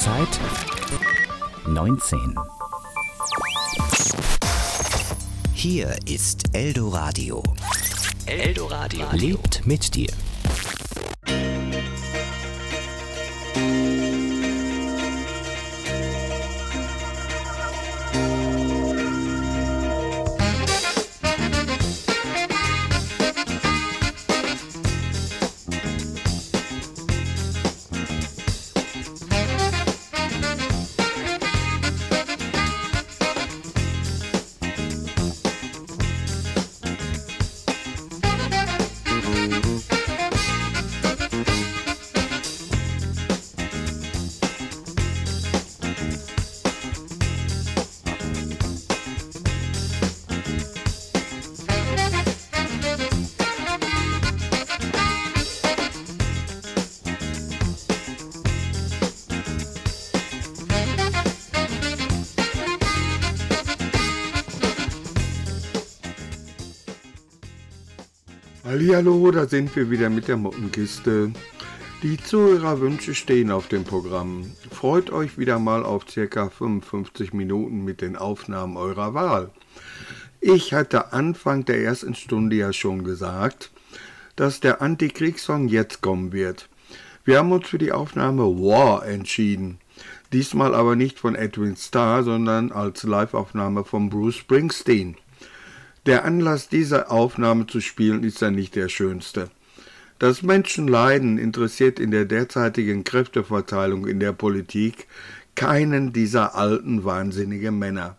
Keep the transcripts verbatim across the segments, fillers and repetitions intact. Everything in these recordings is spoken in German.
Uhrzeit neunzehn. Hier ist Eldoradio. Eldoradio lebt mit dir. Hallihallo, da sind wir wieder mit der Mottenkiste. Die Zuhörerwünsche stehen auf dem Programm. Freut euch wieder mal auf ca. fünfundfünfzig Minuten mit den Aufnahmen eurer Wahl. Ich hatte Anfang der ersten Stunde ja schon gesagt, dass der Antikriegssong jetzt kommen wird. Wir haben uns für die Aufnahme War entschieden. Diesmal aber nicht von Edwin Starr, sondern als Live-Aufnahme von Bruce Springsteen. Der Anlass, diese Aufnahme zu spielen, ist ja nicht der schönste. Dass Menschen leiden, interessiert in der derzeitigen Kräfteverteilung in der Politik keinen dieser alten, wahnsinnigen Männer.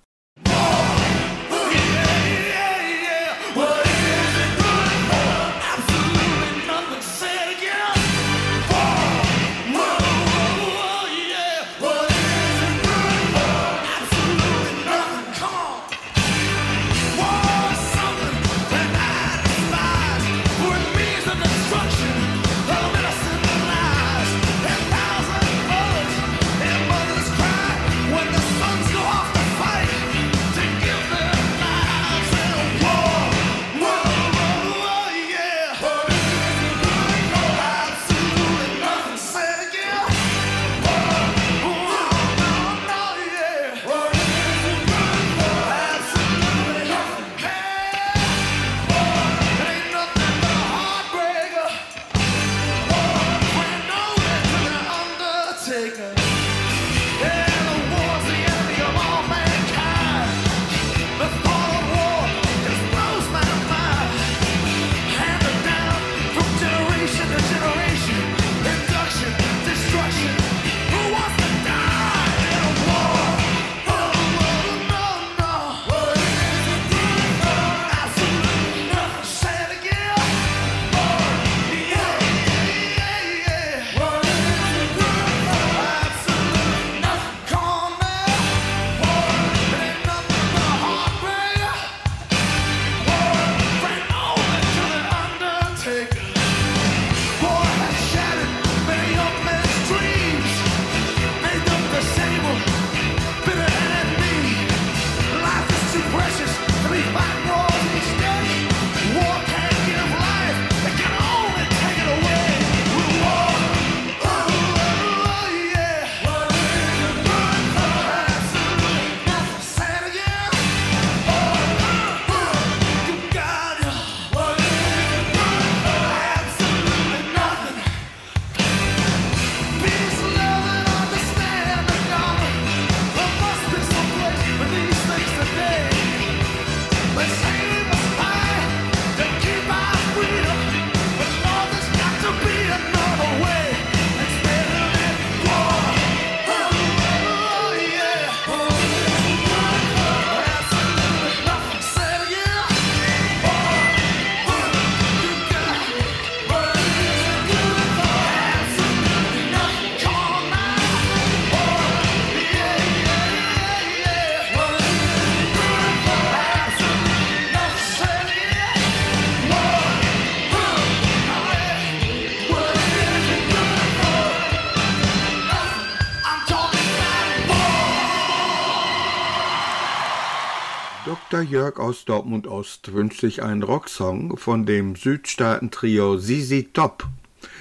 Doktor Jörg aus Dortmund Ost wünscht sich einen Rocksong von dem Südstaaten-Trio Z Z Top.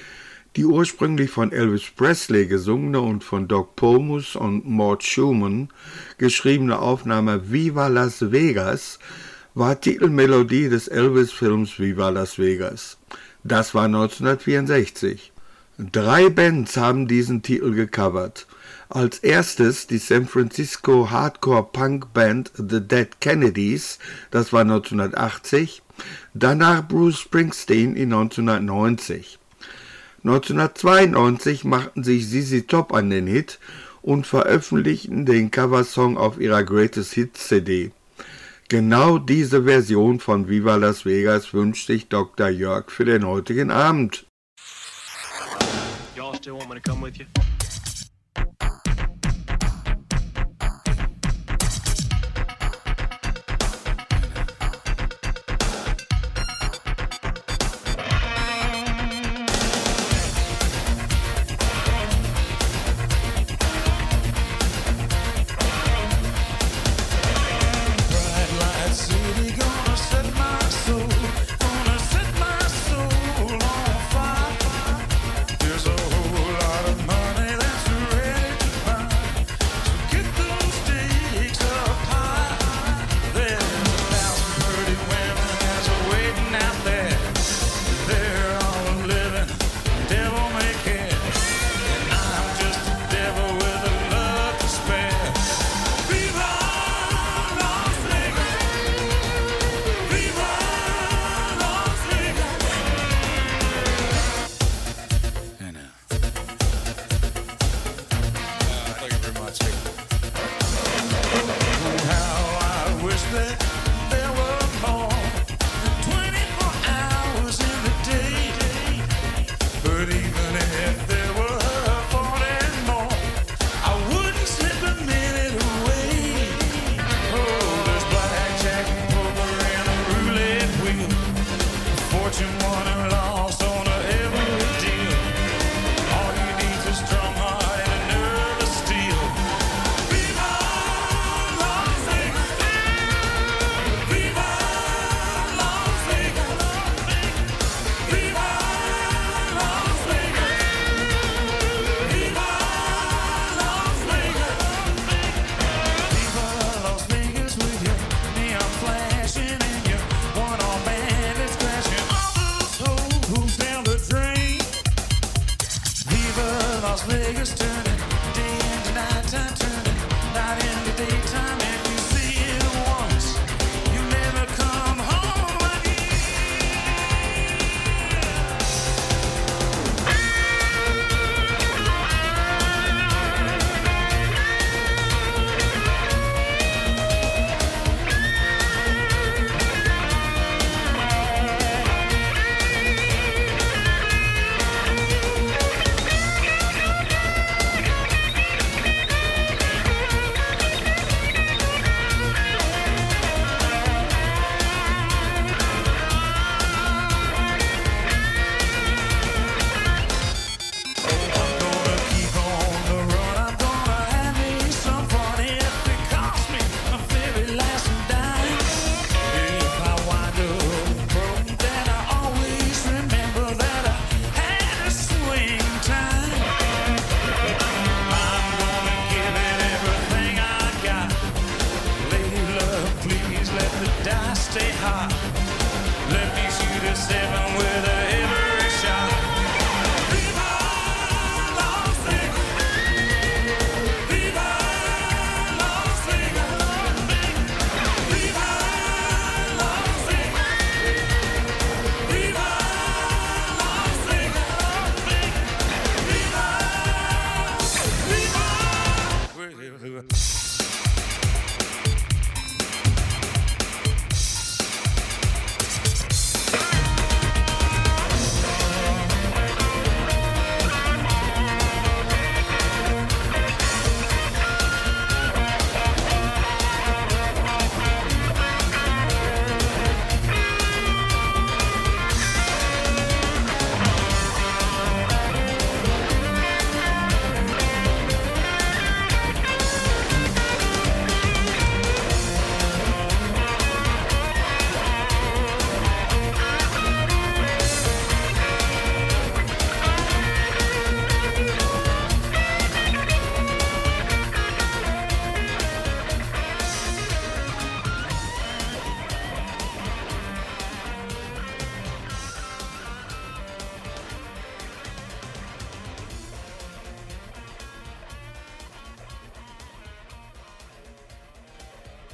Die ursprünglich von Elvis Presley gesungene und von Doc Pomus und Mort Schumann geschriebene Aufnahme Viva Las Vegas war Titelmelodie des Elvis-Films Viva Las Vegas. Das war neunzehnhundertvierundsechzig. Drei Bands haben diesen Titel gecovert. Als erstes die San Francisco Hardcore-Punk-Band The Dead Kennedys, das war neunzehnhundertachtzig, danach Bruce Springsteen in neunzehnhundertneunzig. neunzehnhundertzweiundneunzig machten sich Z Z Top an den Hit und veröffentlichten den Coversong auf ihrer Greatest Hits C D. Genau diese Version von Viva Las Vegas wünscht sich Doktor Jörg für den heutigen Abend. Y'all still want me to come with you?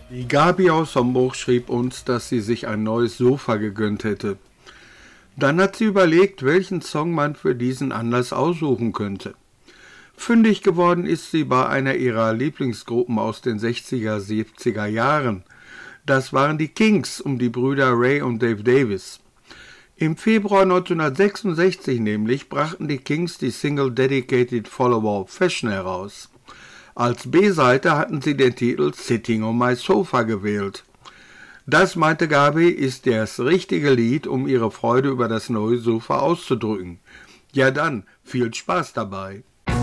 Die Gabi aus Homburg schrieb uns, dass sie sich ein neues Sofa gegönnt hätte. Dann hat sie überlegt, welchen Song man für diesen Anlass aussuchen könnte. Fündig geworden ist sie bei einer ihrer Lieblingsgruppen aus den sechziger, siebziger Jahren. Das waren die Kings um die Brüder Ray und Dave Davis. Im Februar neunzehnhundertsechsundsechzig nämlich brachten die Kings die Single Dedicated Follower of Fashion heraus. Als B-Seite hatten sie den Titel Sitting on My Sofa gewählt. Das, meinte Gabi, ist das richtige Lied, um ihre Freude über das neue Sofa auszudrücken. Ja dann, viel Spaß dabei.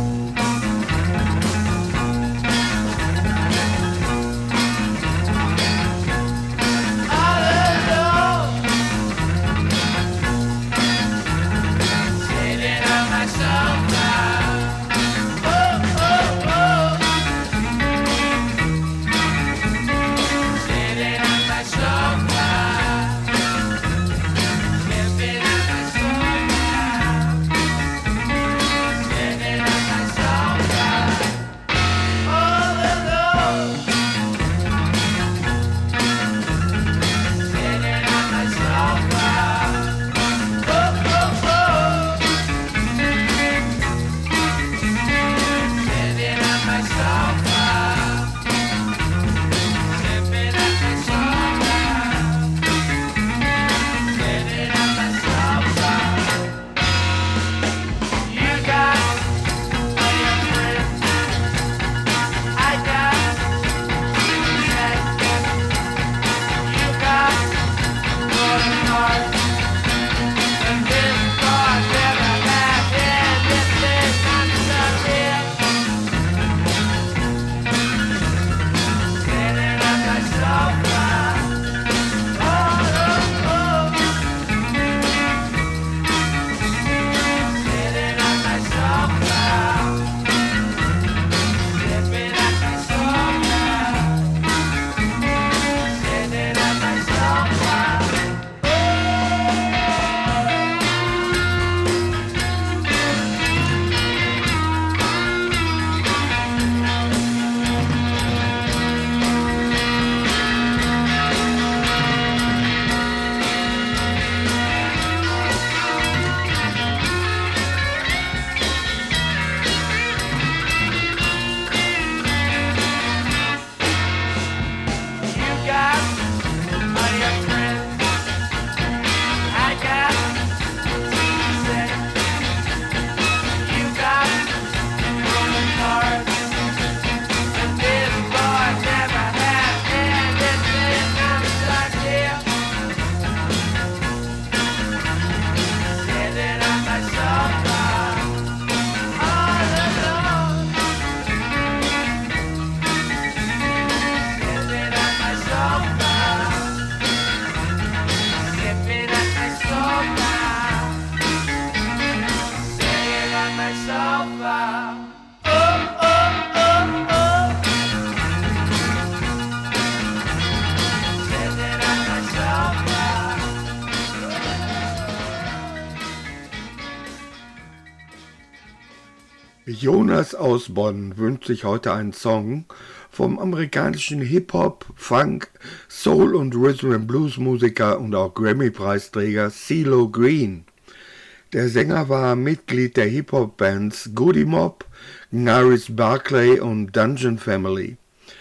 Jonas aus Bonn wünscht sich heute einen Song vom amerikanischen Hip-Hop, Funk, Soul und Rhythm and Blues Musiker und auch Grammy-Preisträger CeeLo Green. Der Sänger war Mitglied der Hip-Hop-Bands Goody Mob, Gnarls Barkley und Dungeon Family.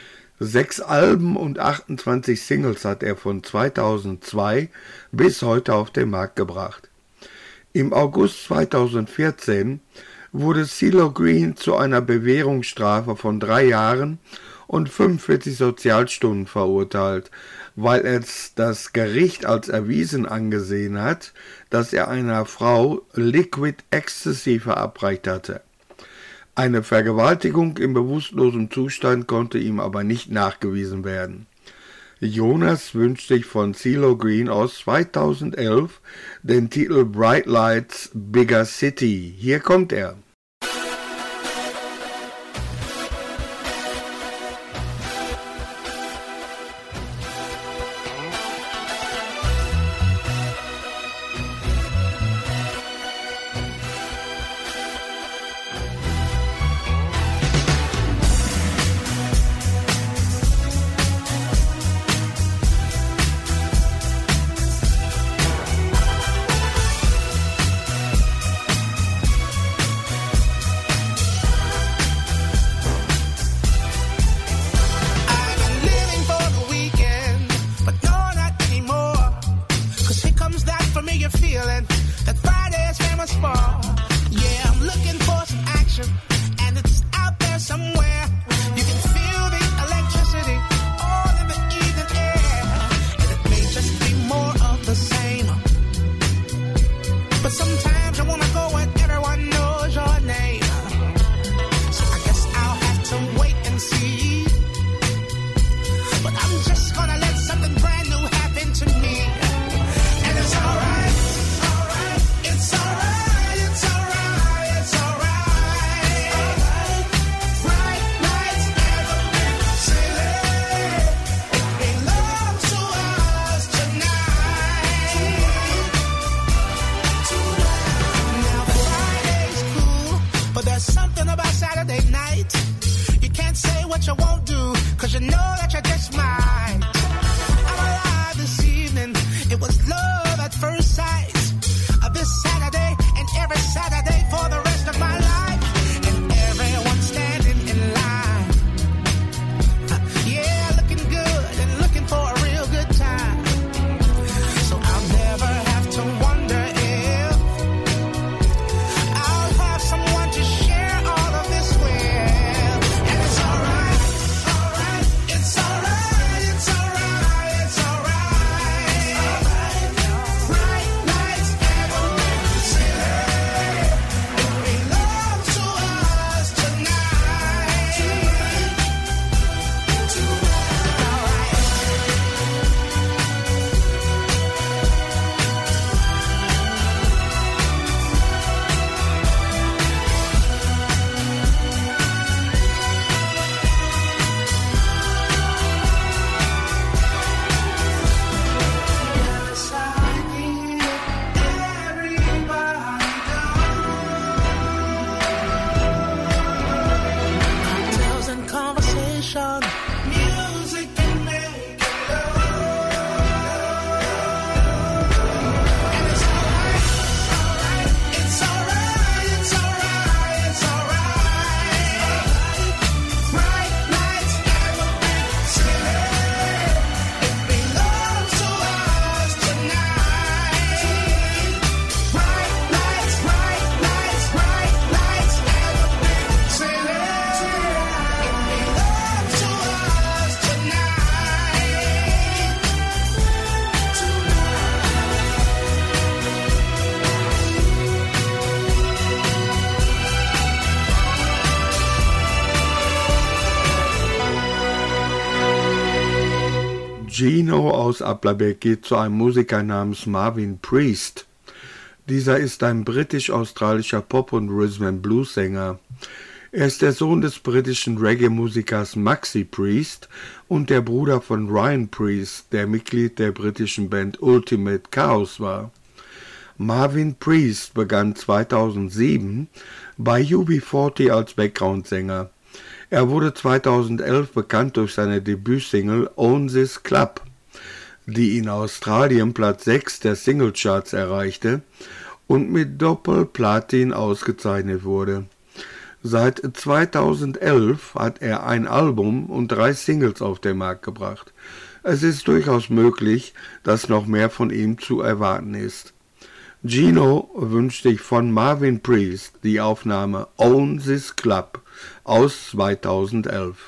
Sechs Alben und achtundzwanzig Singles hat er von zweitausendzwei bis heute auf den Markt gebracht. Im August zweitausendvierzehn wurde CeeLo Green zu einer Bewährungsstrafe von drei Jahren und fünfundvierzig Sozialstunden verurteilt, weil es das Gericht als erwiesen angesehen hat, dass er einer Frau Liquid Ecstasy verabreicht hatte. Eine Vergewaltigung im bewusstlosen Zustand konnte ihm aber nicht nachgewiesen werden. Jonas wünscht sich von CeeLo Green aus zweitausendelf den Titel Bright Lights, Bigger City. Hier kommt er. what you won't do, cause you know that you're just mine. I'm alive this evening, it was love at first sight. Uh, this Saturday and every Saturday for the rest of my life. And everyone standing in line. Uh, yeah, looking good and looking for a real good time. So I'll never have to wonder if I'll have someone to share all of this with. And it's alright, alright, it's alright, it's alright, it's alright. Bright lights everywhere, city. It belongs to us tonight. Yes, I need everybody cocktails and conversation, music can make it love. And it's alright, alright, it's alright, it's alright, it's alright. Bright lights every city. It belongs to us tonight. Bright lights, bright lights, bright lights every city. It belongs to us tonight. Gino aus Applerbeck geht zu einem Musiker namens Marvin Priest. Dieser ist ein britisch-australischer Pop- und Rhythm-and-Blues-Sänger. Er ist der Sohn des britischen Reggae-Musikers Maxi Priest und der Bruder von Ryan Priest, der Mitglied der britischen Band Ultimate Chaos war. Marvin Priest begann zweitausendsieben bei U B vierzig als Background-Sänger. Er wurde zweitausendelf bekannt durch seine Debütsingle Own This Club, die in Australien Platz sechs der Singlecharts erreichte und mit Doppel-Platin ausgezeichnet wurde. Seit zweitausendelf hat er ein Album und drei Singles auf den Markt gebracht. Es ist durchaus möglich, dass noch mehr von ihm zu erwarten ist. Gino wünscht sich von Marvin Priest die Aufnahme Own This Club aus zweitausendelf.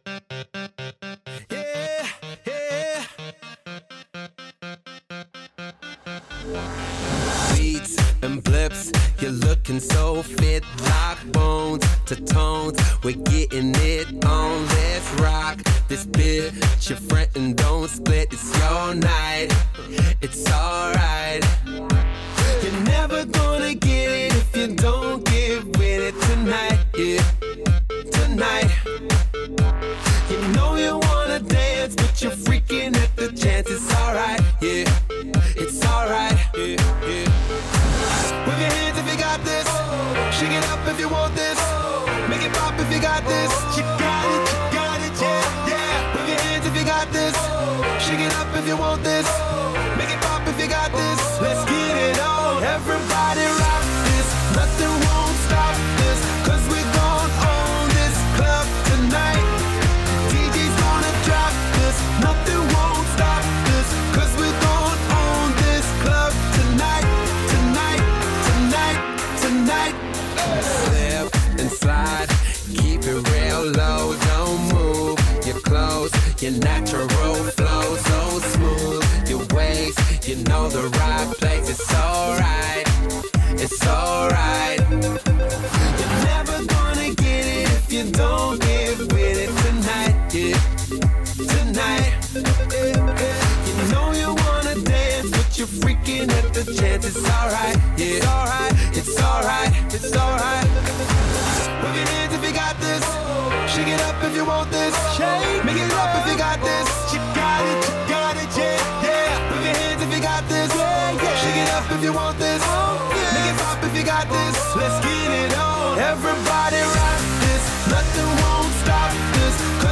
Beats and blips, you're looking so fit. Lock bones to tones, we're getting it on. Let's rock this bitch. Your friend and don't split. It's your night. It's alright. You're never gonna get it if you don't get with it tonight. Yeah, tonight. You know you wanna dance, but you're freaking at the chance. It's alright. Yeah, it's alright. Yeah, yeah. Wave your hands if you got this. Shake it up if you want this. Make it pop if you got this. You got it, you got it, yeah, yeah. Wave your hands if you got this. Shake it up if you want this. Make it pop if you got this. Let's get it on. Everybody rock this. Nothing won't stop this. Cause we're gon' own this club tonight. D J's gonna drop this. Nothing won't stop this. Cause we're gon' own this club tonight. Tonight, tonight, tonight. Slip and slide. Keep it real low. Don't move your clothes. Your natural flow so smooth. Your waist, you know the right place. It's alright. It's alright. You're never gonna get it if you don't get with it tonight. Yeah, tonight. Yeah, yeah. You know you wanna dance, but you're freaking at the chance. It's alright. Yeah, it's alright. It's alright. It's alright. Wave your hands if you got this. Shake it up if you want this. Shake. Make it up if you got this. You got it. You got it. Yeah, yeah. Wave your hands if you got this. Yeah, yeah. Shake it up if you want this. Oh, yeah. Make it pop if you got this. Let's get it on. Everybody rock this. Nothing won't stop this.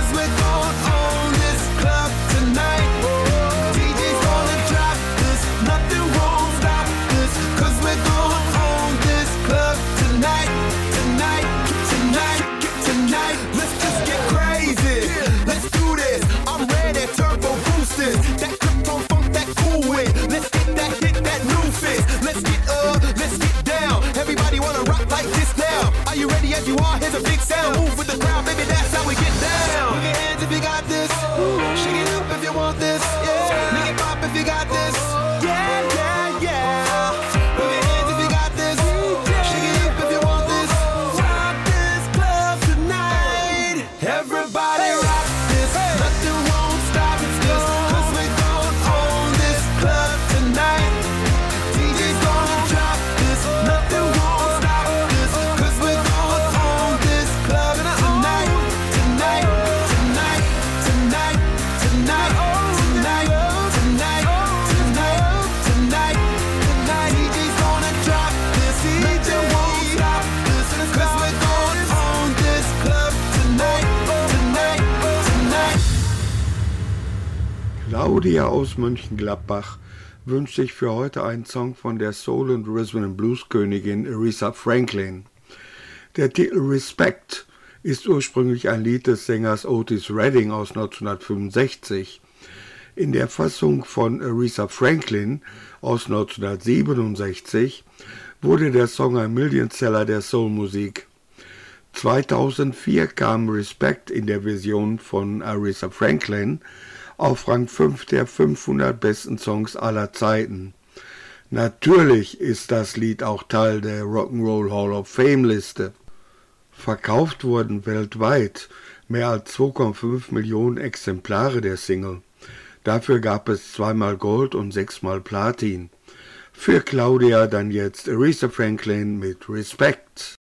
is a big sound. Move with the crowd, baby, that's how we get down. Move your hands if you got this. Shake it up if you want this. Yeah. Make it pop if you got this. Yeah, yeah, yeah. Move your hands if you got this. Shake it up if you want this. Rock this club tonight. Everybody rock this. Nothing won't stop this. Cause we're gonna own this club tonight. D J's gonna drop this. Nothing won't stop this. Cause we're gonna own this club tonight. Tonight, tonight, tonight, tonight, tonight, tonight, tonight, tonight, tonight. D J's gonna drop this. Nothing won't stop this. Cause we're gonna own this club tonight. Tonight, tonight. Claudia aus Mönchengladbach wünscht sich für heute einen Song von der Soul- und Rhythm-and-Blues-Königin Aretha Franklin. Der Titel Respect ist ursprünglich ein Lied des Sängers Otis Redding aus neunzehnhundertfünfundsechzig. In der Fassung von Aretha Franklin aus neunzehnhundertsiebenundsechzig wurde der Song ein Millionseller der Soulmusik. zweitausendvier kam Respect in der Version von Aretha Franklin auf Rang fünf der fünfhundert besten Songs aller Zeiten. Natürlich ist das Lied auch Teil der Rock'n'Roll Hall of Fame Liste. Verkauft wurden weltweit mehr als zwei Komma fünf Millionen Exemplare der Single. Dafür gab es zweimal Gold und sechsmal Platin. Für Claudia dann jetzt Aretha Franklin mit Respect.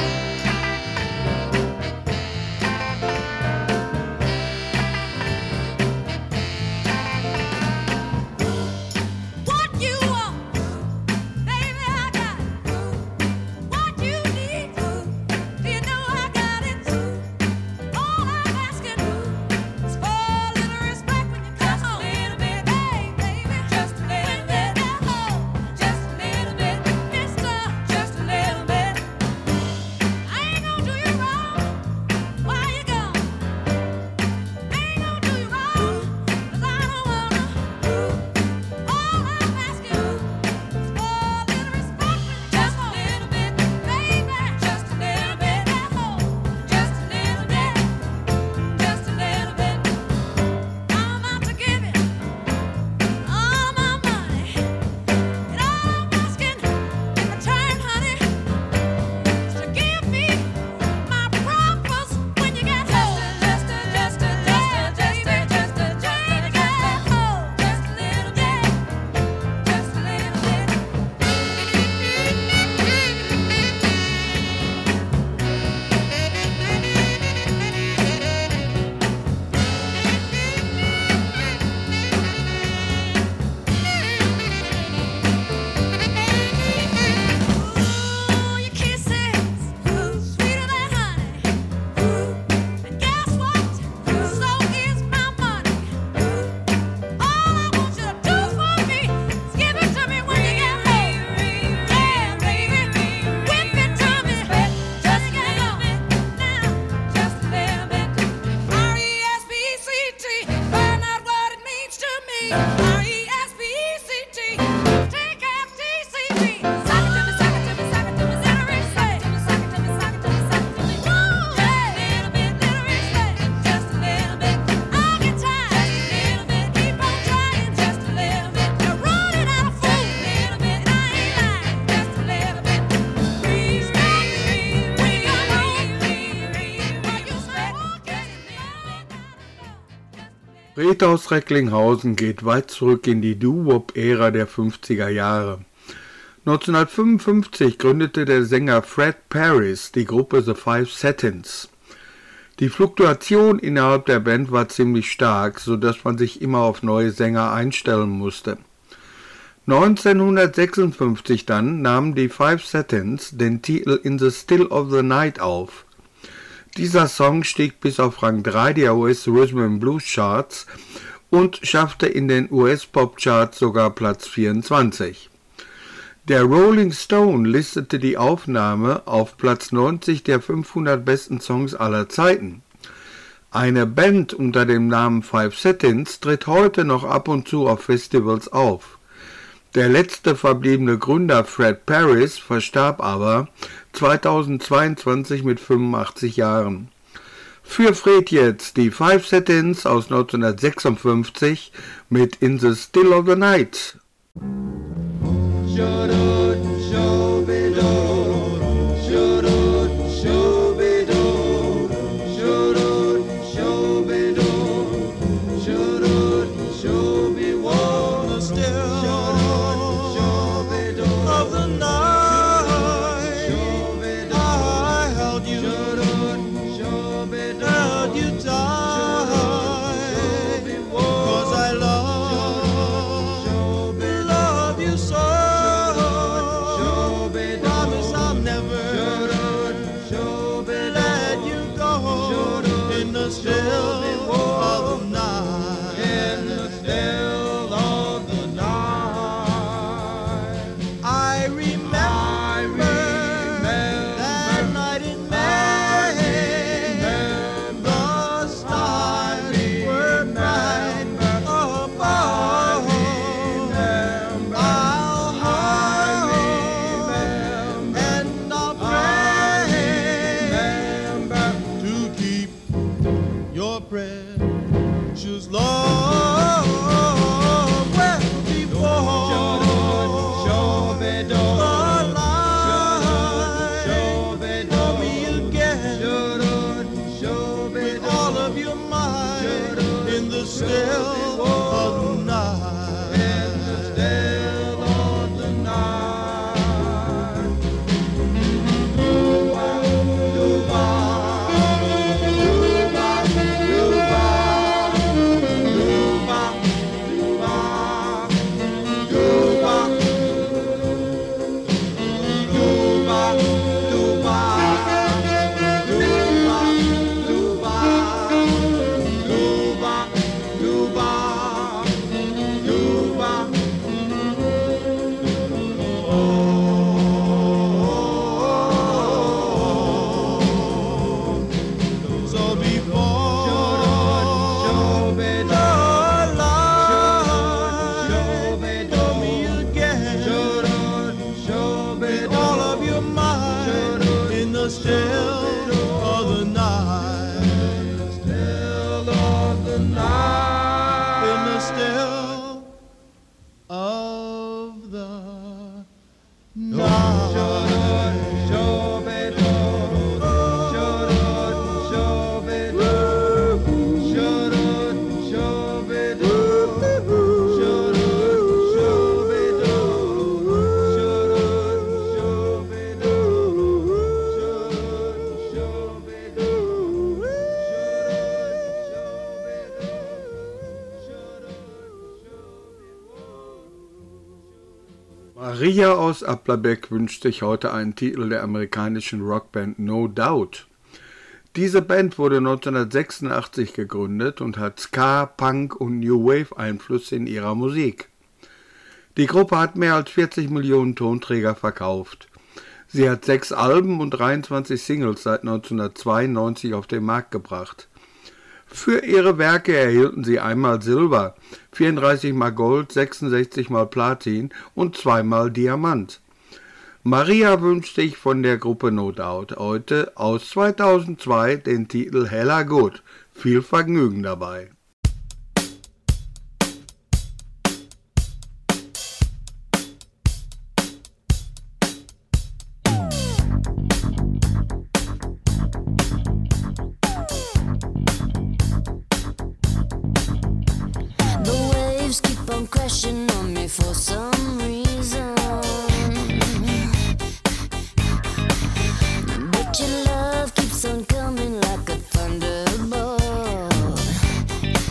What you want, baby, I got it. What you need, you know I got it. All I'm asking is for a little respect when you come home. Just a little bit, hey, baby, just a little bit. Just a little bit, mister, just a little bit. I ain't gonna do you wrong while you're gone. I ain't gonna do you wrong 'cause I don't wanna. All I'm asking is for a little respect. Just a little bit, baby. Just a little bit. Just a little bit. Just a little bit. I'm out to give you all my money. And all I'm asking in return, honey, is to give me my promise when you get home. Just a, just a, just a, just a, just a, just a, just a, get home. Just a little bit. Just a little bit. Ooh, your kisses, sweeter than honey. And guess what? So is my money. All I want you to do for me is give it to me when you get home. Yeah, baby, whip it to me. Just get home now, just a little bit. R E S P E C T, find out what it means to me. R E S P E C T, take F T C T. Sock it to me, sock it to me, sock it to me, little respect. Sock it to me, sock it to me, sock it to me. Woo! Yeah, little bit, little respect. Just a little bit. I'll get tired. Just a little bit. Keep on trying. Just a little bit. You're running out of food. Little bit. I ain't lying. Just a little bit. Respect me when you're home. When you spend. Just a little bit. Rita aus Recklinghausen geht weit zurück in die Doo-Wop-Ära der fünfziger Jahre. neunzehnhundertfünfundfünfzig gründete der Sänger Fred Paris die Gruppe The Five Seconds. Die Fluktuation innerhalb der Band war ziemlich stark, sodass man sich immer auf neue Sänger einstellen musste. neunzehnhundertsechsundfünfzig dann nahmen die Five Seconds den Titel In the Still of the Night auf. Dieser Song stieg bis auf Rang drei der U S Rhythm and Blues Charts und schaffte in den U S Pop Charts sogar Platz vierundzwanzig. Der Rolling Stone listete die Aufnahme auf Platz neunzig der fünfhundert besten Songs aller Zeiten. Eine Band unter dem Namen Five Seconds tritt heute noch ab und zu auf Festivals auf. Der letzte verbliebene Gründer Fred Paris verstarb aber zweitausendzweiundzwanzig mit fünfundachtzig Jahren. Für Fred jetzt die Five Seconds aus neunzehnhundertsechsundfünfzig mit In the Still of the Night. Maria aus Applerbeck wünscht sich heute einen Titel der amerikanischen Rockband No Doubt. Diese Band wurde neunzehnhundertsechsundachtzig gegründet und hat Ska, Punk und New Wave Einflüsse in ihrer Musik. Die Gruppe hat mehr als vierzig Millionen Tonträger verkauft. Sie hat sechs Alben und dreiundzwanzig Singles seit neunzehnhundertzweiundneunzig auf den Markt gebracht. Für ihre Werke erhielten sie einmal Silber, vierunddreißig mal Gold, sechsundsechzig mal Platin und zweimal Diamant. Maria wünscht sich von der Gruppe No Doubt heute aus zweitausendzwei den Titel Hella Good. Viel Vergnügen dabei. Crashing on me for some reason, but your love keeps on coming like a thunderbolt.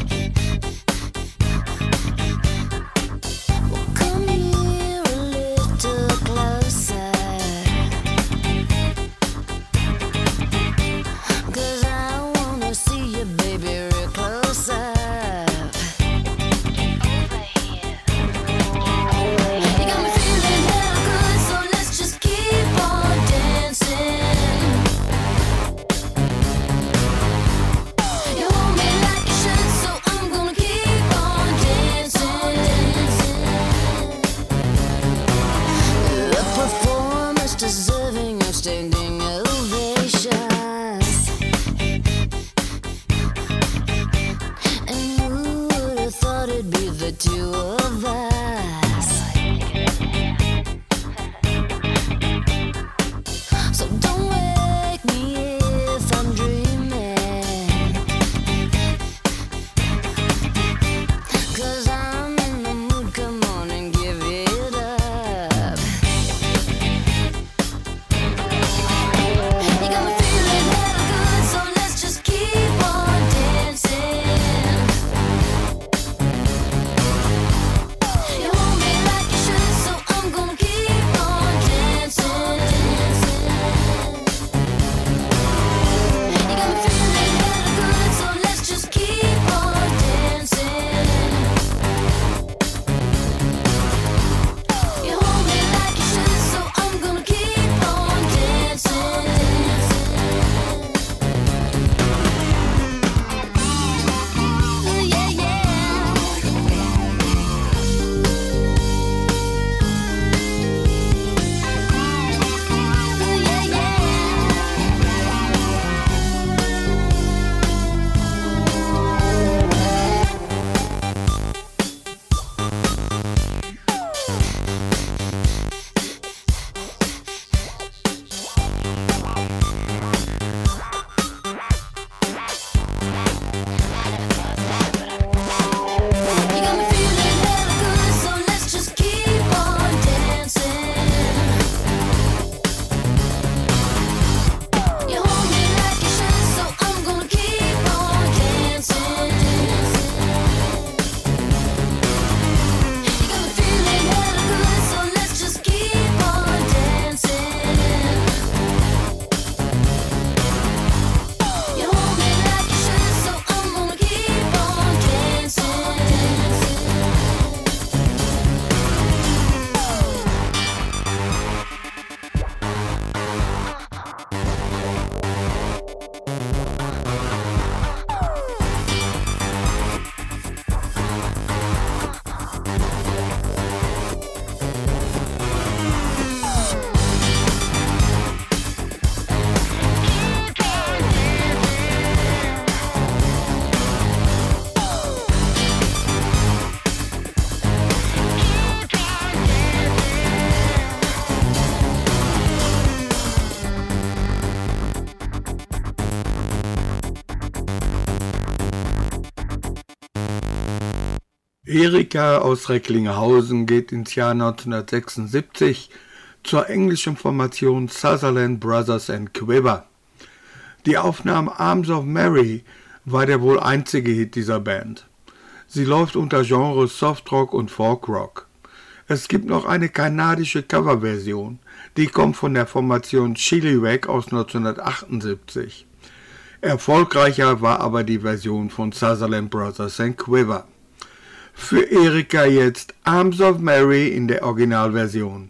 Erika aus Recklinghausen geht ins Jahr neunzehnhundertsechsundsiebzig zur englischen Formation Sutherland Brothers and Quiver. Die Aufnahme Arms of Mary war der wohl einzige Hit dieser Band. Sie läuft unter Genres Softrock und Folkrock. Es gibt noch eine kanadische Coverversion, die kommt von der Formation Chilliwack aus neunzehnhundertachtundsiebzig. Erfolgreicher war aber die Version von Sutherland Brothers and Quiver. Für Erika jetzt Arms of Mary in der Originalversion.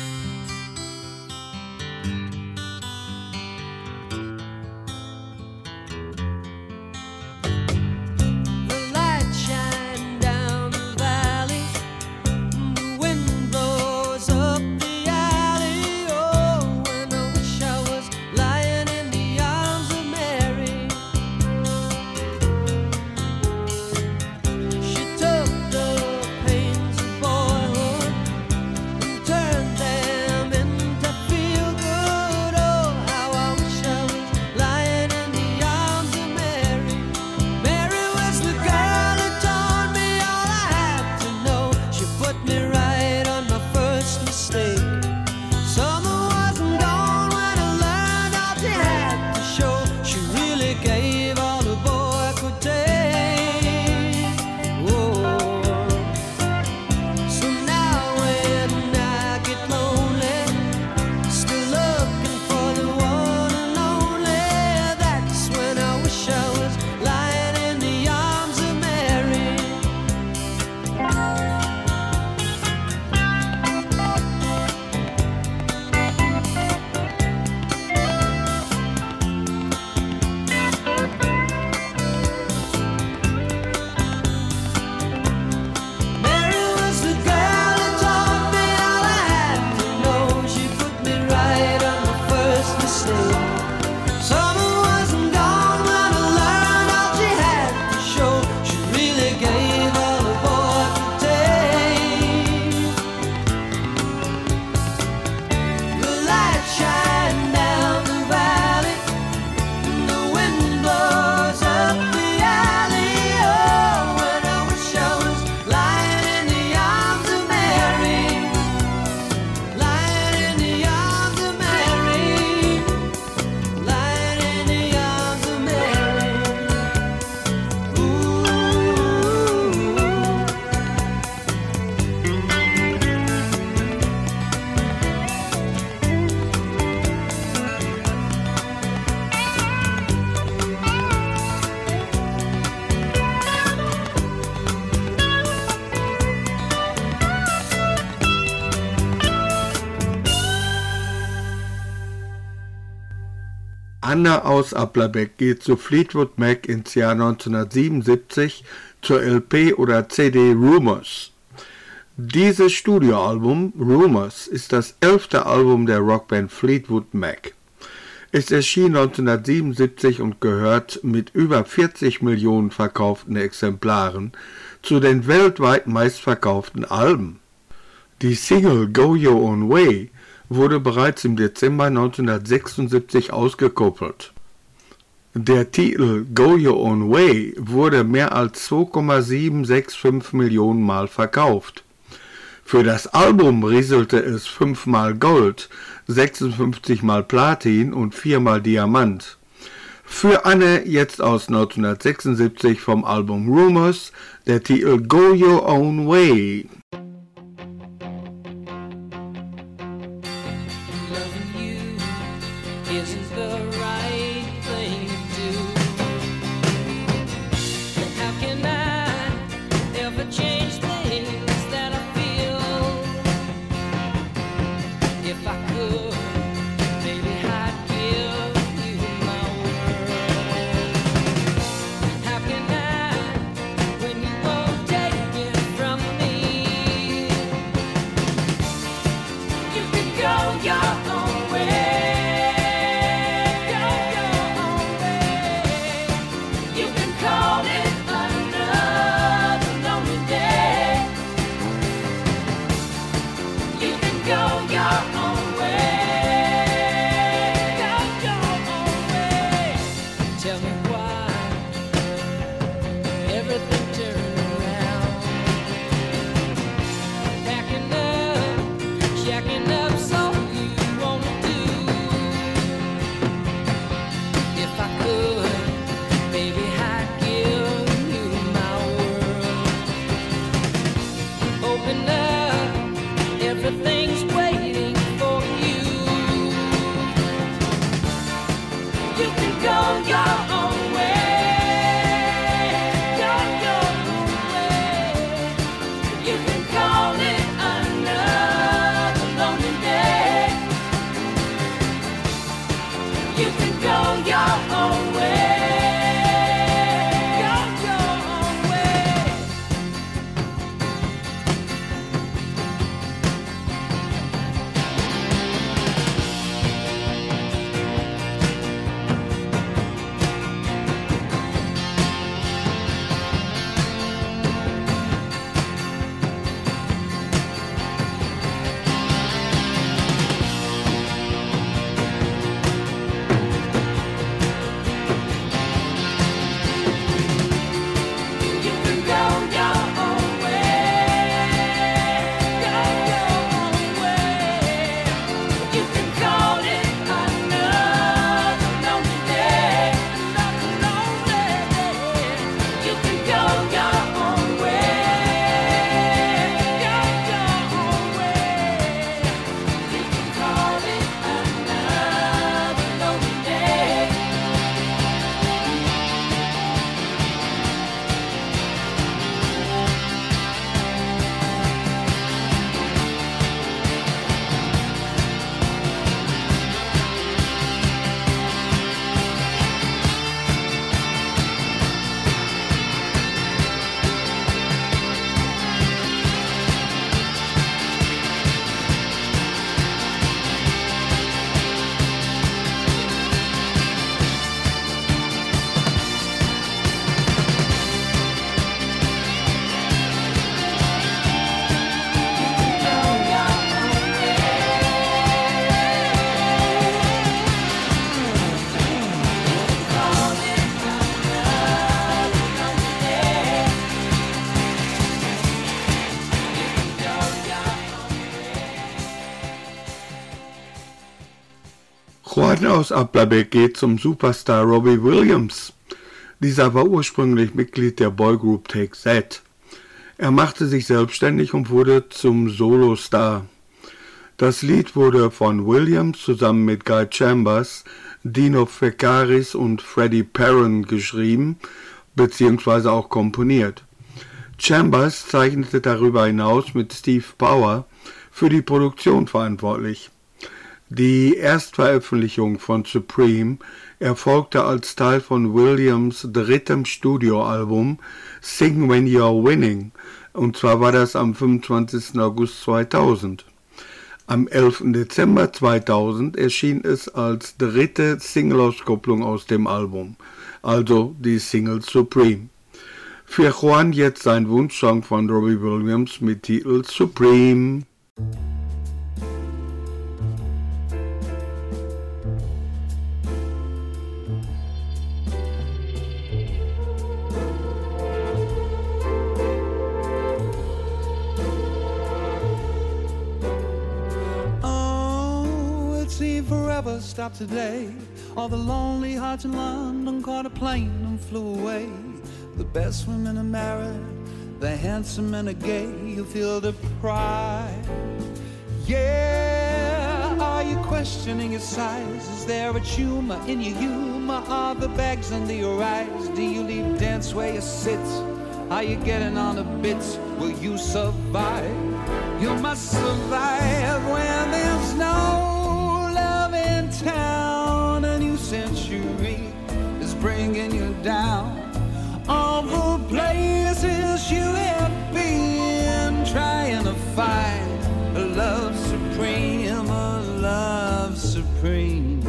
The light shine down the valley, the wind blows up the alley. Oh, when I wish I was lying in the arms of Mary. She took the pains of boyhood and turned them into feel good. Oh, how I wish I was lying in the arms of Mary. Mary was the girl who taught me all I had to know. She put me right on my first mistake. Summer wasn't gone when I learned all she had to show. She really gave all the boy could take. Oh, so now when I get lonely, still looking for the one and only, that's when I wish I was lying in the arms of Mary. Mary was the girl who taught me all I had to know. She put me right on my first mistake. Summer wasn't gone when I learned all she had to show. She really gave all the boy could take. The light shine down the valley, and the wind blows up the alley. Oh, when I wish I was lying in the arms of Mary, lying in the arms of Mary, lying in the arms of Mary. Ooh. Anna aus Applerbeck geht zu Fleetwood Mac ins Jahr neunzehnhundertsiebenundsiebzig zur L P oder C D Rumors. Dieses Studioalbum Rumors ist das elfte Album der Rockband Fleetwood Mac. Es erschien neunzehnhundertsiebenundsiebzig und gehört mit über vierzig Millionen verkauften Exemplaren zu den weltweit meistverkauften Alben. Die Single Go Your Own Way wurde bereits im Dezember neunzehnhundertsechsundsiebzig ausgekoppelt. Der Titel Go Your Own Way wurde mehr als zwei Komma sieben sechs fünf Millionen Mal verkauft. Für das Album rieselte es fünfmal Gold, sechsundfünfzig Mal Platin und viermal Diamant. Für Anne jetzt aus neunzehnhundertsechsundsiebzig vom Album Rumors der Titel Go Your Own Way. Loving you isn't the right thing to do. How can I ever change things that I feel? If I could, maybe I'd give you my world. How can I, when you won't take it from me? You can go your own way. Go your own way. You can call it another lonely day. You can go your own way. Go your own way. You can go your own way. Go your own way. You can call it another lonely day. Another lonely day. You can go your own way. Go your own way. You can call it another lonely day. Juan aus Applerbeck geht zum Superstar Robbie Williams. Dieser war ursprünglich Mitglied der Boygroup Take That. Er machte sich selbstständig und wurde zum Solostar. Das Lied wurde von Williams zusammen mit Guy Chambers, Dino Fekaris und Freddie Perren geschrieben bzw. auch komponiert. Chambers zeichnete darüber hinaus mit Steve Power für die Produktion verantwortlich. Die Erstveröffentlichung von Supreme erfolgte als Teil von Williams' drittem Studioalbum Sing When You're Winning, und zwar war das am fünfundzwanzigsten August zweitausend. Am elften Dezember zweitausend erschien es als dritte Single-Auskopplung aus dem Album, also die Single Supreme. Für Juan jetzt sein Wunschsong von Robbie Williams mit Titel Supreme. Forever stopped today. All the lonely hearts in London caught a plane and flew away. The best women are married, the handsome men are gay. You feel the pride. Yeah, are you questioning your size? Is there a tumor in your humor? Are the bags under your eyes? Do you leave dance where you sit? Are you getting on the bits? Will you survive? You must survive when there's no town. A new century is bringing you down. All the places you have been, trying to find a love supreme, a love supreme.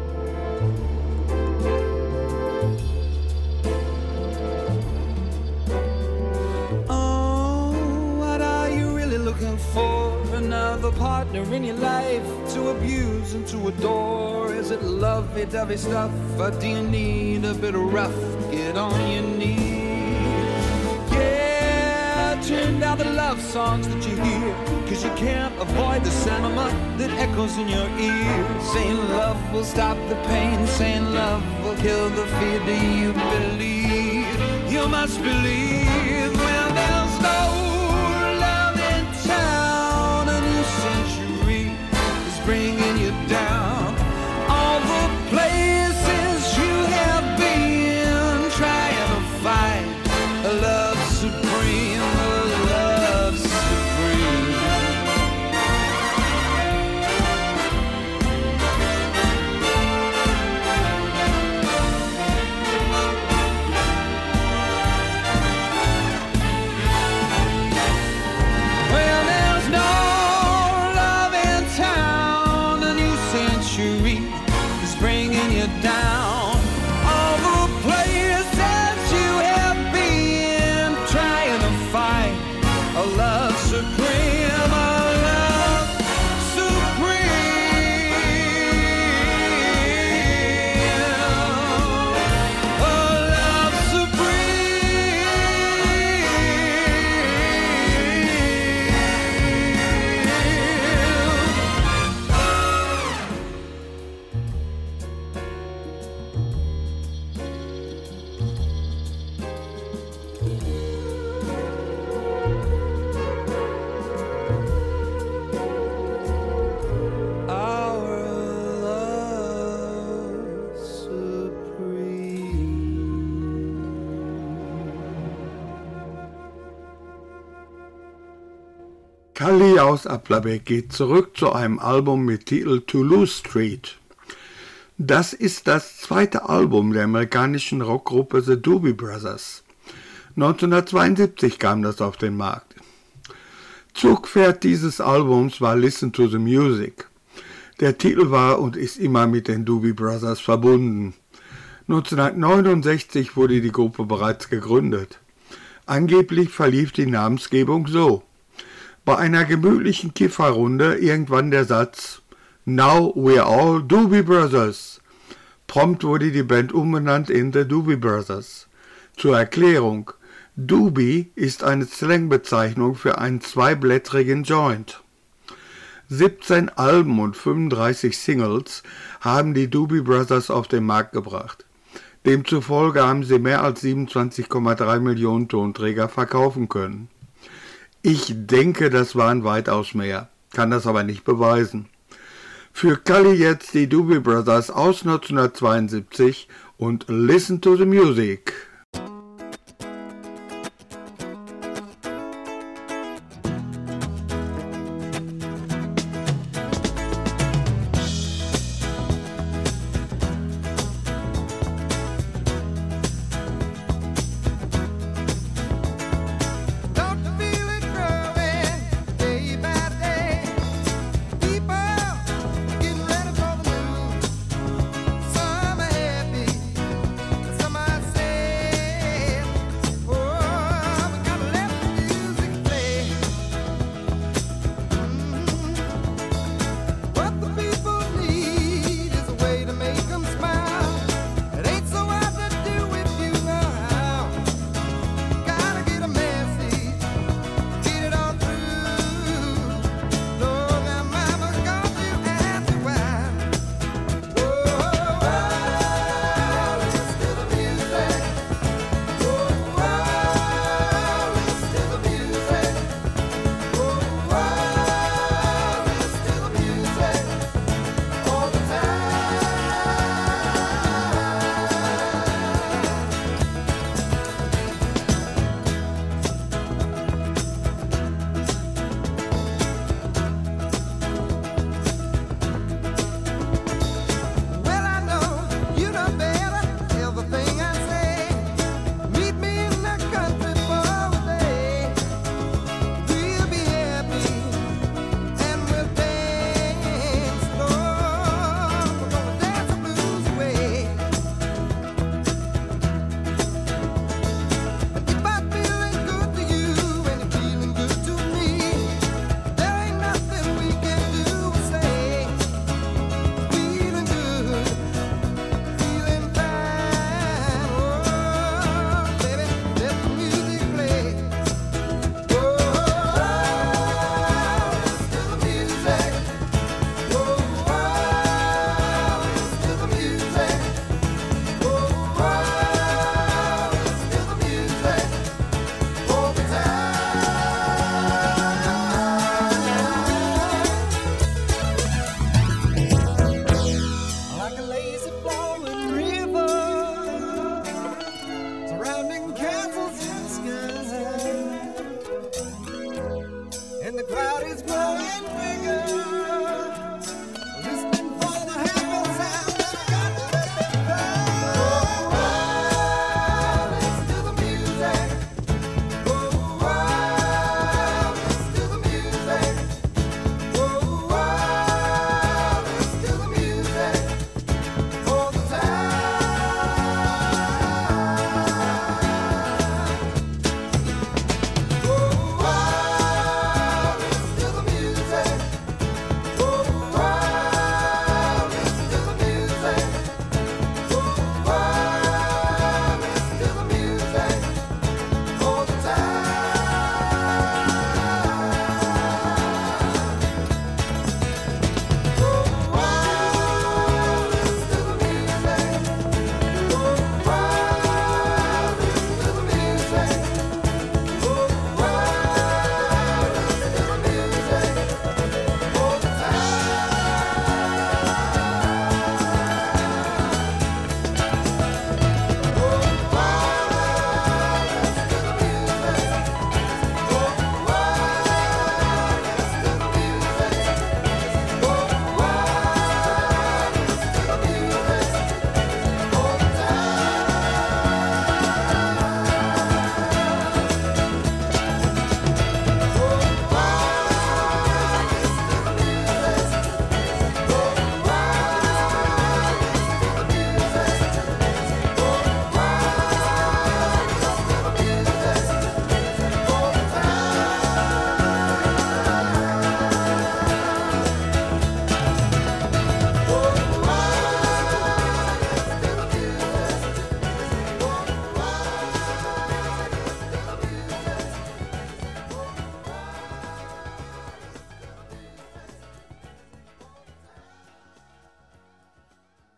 Oh, what are you really looking for? Another partner in your life to abuse and to adore? Is it lovey-dovey stuff, or do you need a bit of rough? Get on your knees. Yeah, turn down the love songs that you hear, cause you can't avoid the sentiment that echoes in your ears. Saying love will stop the pain, saying love will kill the fear. Do you believe? You must believe when there's no century is bringing you down. All the places Cully aus Applerbeck geht zurück zu einem Album mit Titel Toulouse Street. Das ist das zweite Album der amerikanischen Rockgruppe The Doobie Brothers. neunzehnhundertzweiundsiebzig kam das auf den Markt. Zugpferd dieses Albums war Listen to the Music. Der Titel war und ist immer mit den Doobie Brothers verbunden. neunzehnhundertneunundsechzig wurde die Gruppe bereits gegründet. Angeblich verlief die Namensgebung so: Bei einer gemütlichen Kifferrunde irgendwann der Satz "Now we're all Doobie Brothers". Prompt wurde die Band umbenannt in The Doobie Brothers. Zur Erklärung: Doobie ist eine Slangbezeichnung für einen zweiblättrigen Joint. siebzehn Alben und fünfunddreißig Singles haben die Doobie Brothers auf den Markt gebracht. Demzufolge haben sie mehr als siebenundzwanzig Komma drei Millionen Tonträger verkaufen können. Ich denke, das waren weitaus mehr, kann das aber nicht beweisen. Für Cully jetzt die Doobie Brothers aus neunzehnhundertzweiundsiebzig und Listen to the Music. Don't you feel it growing day by day? People getting ready for the move. Some are happy, some are sad.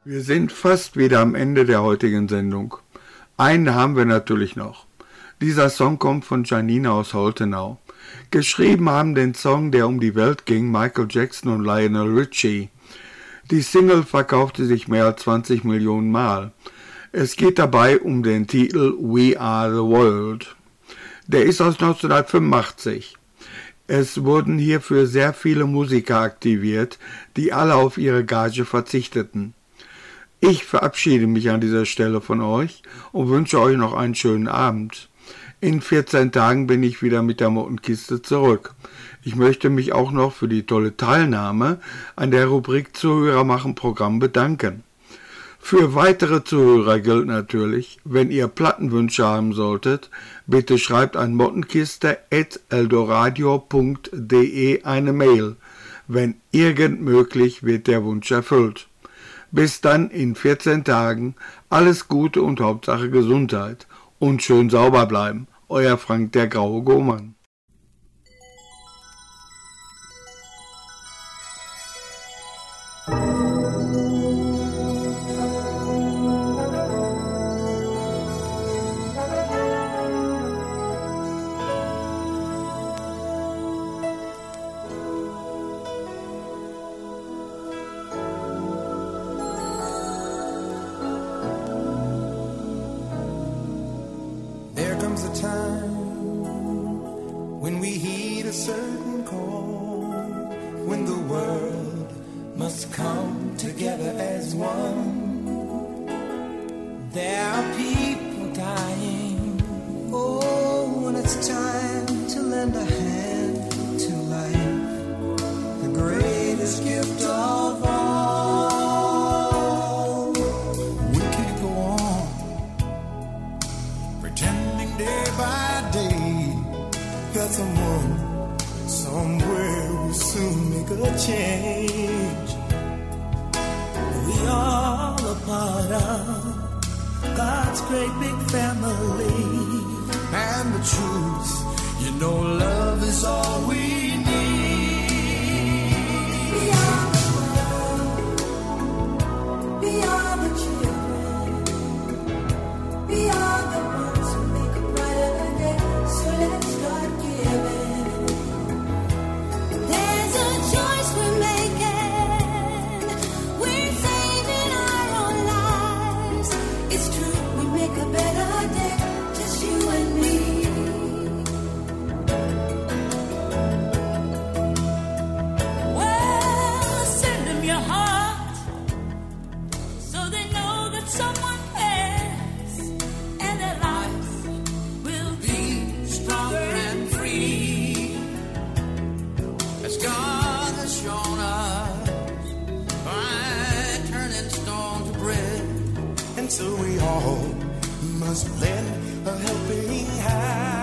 Wir sind fast wieder am Ende der heutigen Sendung. Einen haben wir natürlich noch. Dieser Song kommt von Janina aus Holtenau. Geschrieben haben den Song, der um die Welt ging, Michael Jackson und Lionel Richie. Die Single verkaufte sich mehr als zwanzig Millionen Mal. Es geht dabei um den Titel We Are the World. Der ist aus neunzehnhundertfünfundachtzig. Es wurden hierfür sehr viele Musiker aktiviert, die alle auf ihre Gage verzichteten. Ich verabschiede mich an dieser Stelle von euch und wünsche euch noch einen schönen Abend. In vierzehn Tagen bin ich wieder mit der Mottenkiste zurück. Ich möchte mich auch noch für die tolle Teilnahme an der Rubrik Zuhörer machen Programm bedanken. Für weitere Zuhörer gilt natürlich, wenn ihr Plattenwünsche haben solltet, bitte schreibt an mottenkiste at eldoradio punkt de eine Mail. Wenn irgend möglich, wird der Wunsch erfüllt. Bis dann in vierzehn Tagen, alles Gute und Hauptsache Gesundheit. Und schön sauber bleiben. Euer Frank der Graue Gohmann. So we all must lend a helping hand.